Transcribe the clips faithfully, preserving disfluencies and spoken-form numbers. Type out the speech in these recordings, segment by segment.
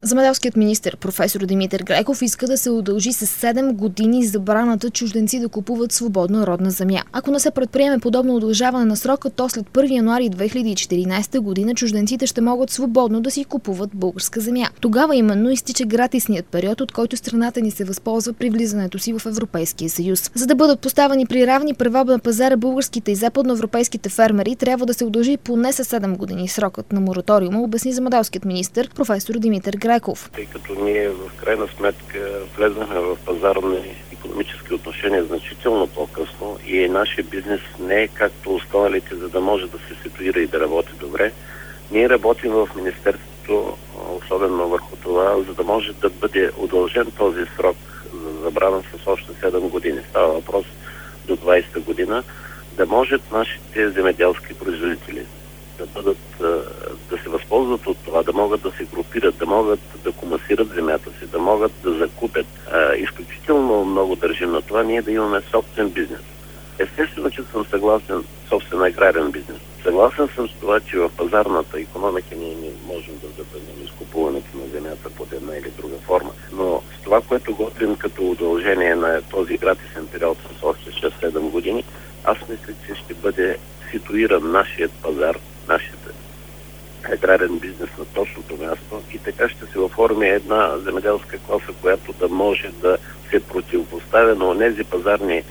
Земеделският министър професор Димитър Греков иска да се удължи с седем години забраната чужденци да купуват свободно родна земя. Ако не се предприеме подобно удължаване на срока, то след първи януари две хиляди и четиринадесета година чужденците ще могат свободно да си купуват българска земя. Тогава именно изтича гратисният период, от който страната ни се възползва при влизането си в Европейския съюз. За да бъдат поставени при равни права на пазара българските и западноевропейските фермери, трябва да се удължи поне със седем години срокът на мораториума, обясни земеделският министър професор Димитър Греков. Тъй като ние в крайна сметка влезнахме в пазарни икономически отношения значително по-късно и нашия бизнес не е както останалите, за да може да се ситуира и да работи добре. Ние работим в Министерството особено върху това, за да може да бъде удължен този срок за забрана с още седем години. Става въпрос до двадесета година, да можат нашите земеделски производители да бъдат, да се възползват от това, да могат да се групират, да могат да комасират земята си, да могат да закупят. Изключително много държим на това ние да имаме собствен бизнес. Естествено, че съм съгласен с собствен аграрен бизнес. Съгласен съм с това, че в пазарната икономика ние не можем да забраним изкупуването на земята под една или друга форма. Но с това, което готвим като удължение на този гратисен период с още шест-седем години, аз мисля, че ще бъде ситуиран нашият пазар, нашият аграрен бизнес на точното място и така ще се оформи една земеделска класа, която да може да се противопоставя на онези пазарни е,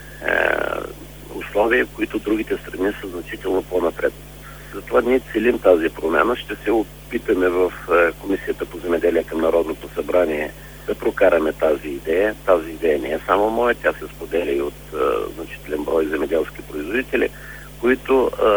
условия, които другите страни са значително по-напред. Затова ние целим тази промяна. Ще се опитаме в е, Комисията по земеделие към Народното събрание да прокараме тази идея. Тази идея не е само моя, тя се споделя и от е, значителен брой земеделски производители, които е,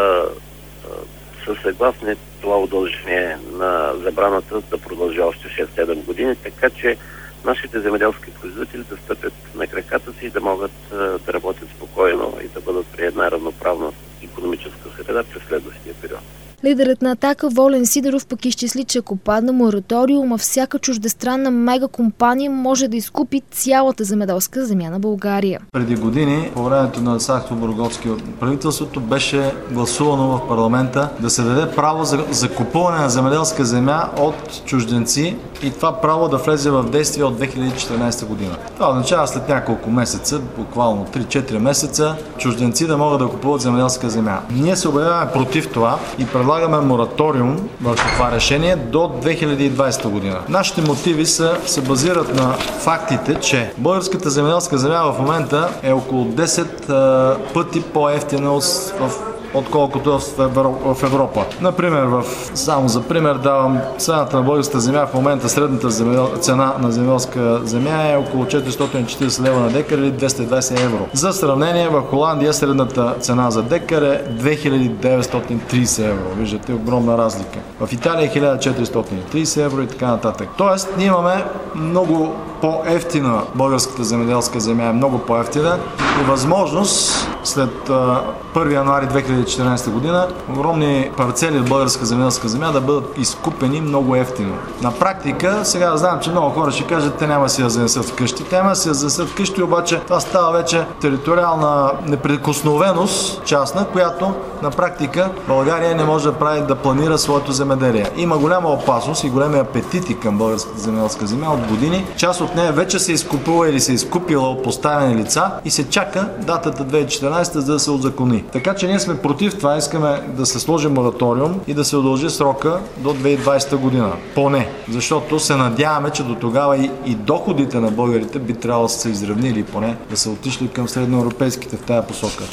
е, са съгласни това удължение на забраната да продължи още шест-седем години, така че нашите земеделски производители да стъпят на краката си и да могат е, да работят спокойно и да бъдат при една равноправна икономическа среда през следващия период. Лидерът на Атака Волен Сидеров пък изчисли, че ако падне мораториума, всяка чуждестранна мегакомпания може да изкупи цялата земеделска земя на България. Преди години, по времето на Сахаров-Бургоцки от правителството, беше гласувано в парламента да се даде право за, за купуване на земеделска земя от чужденци и това право да влезе в действие от две хиляди и четиринадесета година. Това означава след няколко месеца, буквално три-четири месеца, чужденци да могат да купуват земеделска земя. Ние се обявяваме против това и предлагаме мораториум върху това решение до две хиляди и двадесета година. Нашите мотиви са, се базират на фактите, че българската земеделска земя в момента е около десет а, пъти по-евтина от, в отколкото в Европа. Например, в, само за пример давам цената на българската земя в момента, средната земедел, цена на земеделска земя е около четиристотин и четиридесет лева на декар или двеста и двадесет евро. За сравнение, в Холандия средната цена за декар е две хиляди деветстотин и тридесет евро. Виждате огромна разлика. В Италия е хиляда четиристотин и тридесет евро и така нататък. Тоест, ние имаме много по-евтина българската земеделска земя, е много по-евтина и възможност след първи януари две хиляди и четиринадесета година огромни парцели от българска земеделска земя да бъдат изкупени много евтино. На практика, сега знам, че много хора ще кажат, те няма да си я занесат вкъщи. Те няма да си я занесат вкъщи, обаче това става вече териториална неприкосновеност частна, която на практика България не може да прави да планира своето земеделие. Има голяма опасност и големи апетити към българската земеделска земя от години. Част от нея вече се изкупува или се изкупила от поставени лица и се чака датата две хиляди и четиринадесета за да се узакони. Така че ние сме против това, искаме да се сложи мораториум и да се удължи срока до две хиляди и двадесета година. Поне, защото се надяваме, че до тогава и, и доходите на българите би трябвало да се изравнили, поне да са отишли към средноевропейските в тая посока.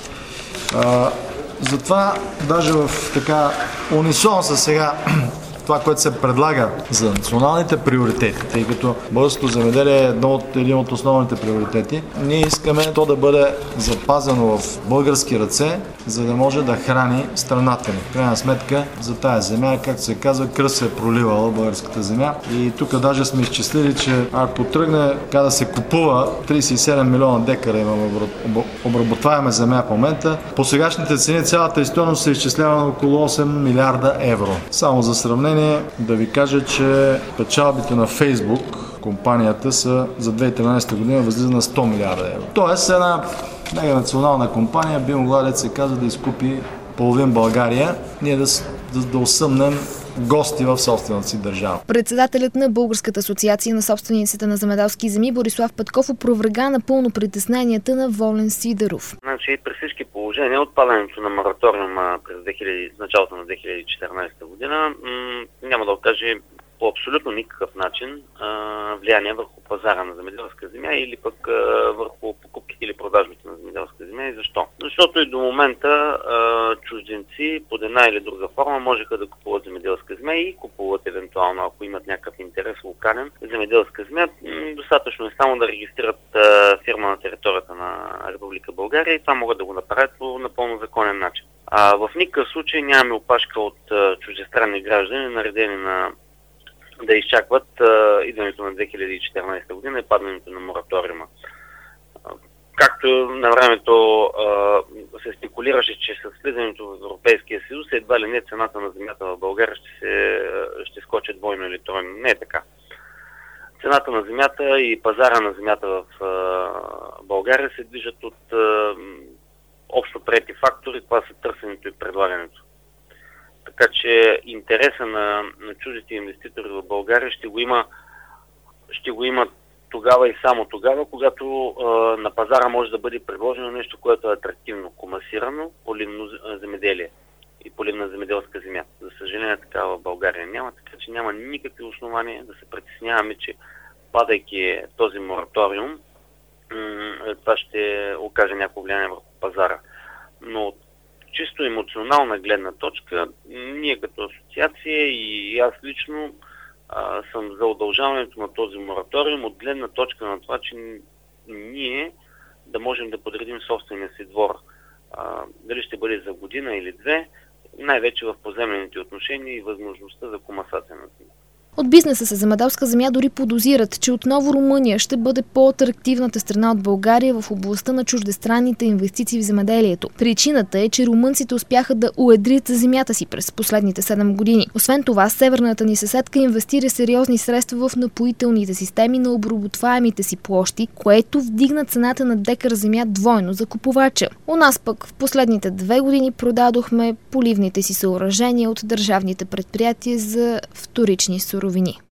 А, затова даже в така унисон са сега това, което се предлага за националните приоритети, тъй като българското земеделие е едно от, един от основните приоритети. Ние искаме то да бъде запазено в български ръце, за да може да храни страната ни. В крайна сметка за тая земя, както се казва, кръв се е проливала българската земя. И тук даже сме изчислили, че ако тръгне така да се купува тридесет и седем милиона декара имаме обработваема земя в момента, по сегашните цени цялата стойност се изчислява на около осем милиарда евро. Само за сравнение да ви кажа, че печалбите на Фейсбук, компанията, са за две хиляди и тринадесета година възлиза на сто милиарда евро. Тоест една мега национална компания би могла, да се казва, да изкупи половин България, ние да, да, да осъмнем гости в собствената си държава. Председателят на Българската асоциация на собствениците на земеделски земи Борислав Петков опроверга напълно притесненията на Волен Сидеров. Значи, при всички положения, отпадането на мораториума през две хиляди, началото на две хиляди и четиринадесета година м- няма да окаже по абсолютно никакъв начин а, влияние върху пазара на земеделска земя или пък а, върху покупките или продажбите на земеделска земя. И защо? Защото и до момента а, чужденци под една или друга форма можеха да купуват земеделска земя и купуват евентуално, ако имат някакъв интерес локален, земеделска земя. Достатъчно е само да регистрират а, фирма на територията на Република България и това могат да го направят по напълно законен начин. А, в никакъв случай нямаме опашка от а, чуждестранни граждани, наредени на да изчакват а, идването на две хиляди и четиринадесета година и падането на мораториума. А, както на времето а, се спекулираше, че с влизането в Европейския съюз едва ли не цената на земята в България ще, се, ще скочи двойно или тройно. Не е така. Цената на земята и пазара на земята в а, България се движат от а, общо приети фактори, това са търсенето и предлагането. Така че интереса на, на чуждите инвеститори в България ще го има, ще го има тогава и само тогава, когато а, на пазара може да бъде предложено нещо, което е атрактивно, комасирано, поливно земеделие и поливна земеделска земя. За съжаление такава в България няма, така че няма никакви основания да се притесняваме, че падайки този мораториум, м- това ще окаже някакво влияние върху пазара. Но чисто емоционална гледна точка, ние като асоциация и аз лично а, съм за удължаването на този мораториум от гледна точка на това, че ние да можем да подредим собствения си двор. А, дали ще бъде за година или две, най-вече в поземлените отношения и възможността за комасация на земя. От бизнеса с земеделска земя дори подозират, че отново Румъния ще бъде по-атрактивната страна от България в областта на чуждестранните инвестиции в земеделието. Причината е, че румънците успяха да уедрят земята си през последните седем години. Освен това, северната ни съседка инвестира сериозни средства в напоителните системи на обработваемите си площи, което вдигна цената на декар земя двойно за купувача. У нас пък в последните две години продадохме поливните си съоръжения от държавните предприятия за вторични суровини.